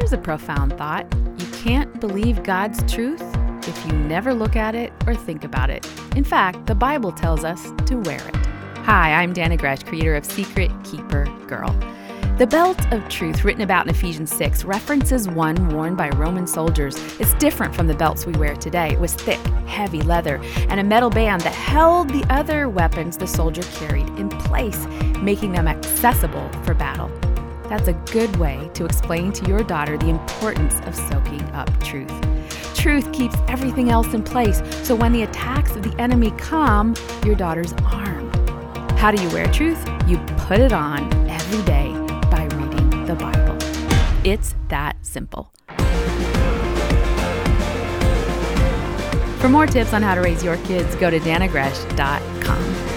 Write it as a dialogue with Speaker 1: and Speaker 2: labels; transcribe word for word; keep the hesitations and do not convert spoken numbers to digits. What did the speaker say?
Speaker 1: Here's a profound thought. You can't believe God's truth if you never look at it or think about it. In fact, the Bible tells us to wear it. Hi, I'm Dana Gresh, creator of Secret Keeper Girl. The belt of truth written about in Ephesians six references one worn by Roman soldiers. It's different from the belts we wear today. It was thick, heavy leather, and a metal band that held the other weapons the soldier carried in place, making them accessible for battle. That's a good way to explain to your daughter the importance of soaking up truth. Truth keeps everything else in place, so when the attacks of the enemy come, your daughter's armed. How do you wear truth? You put it on every day by reading the Bible. It's that simple. For more tips on how to raise your kids, go to dana gresh dot com.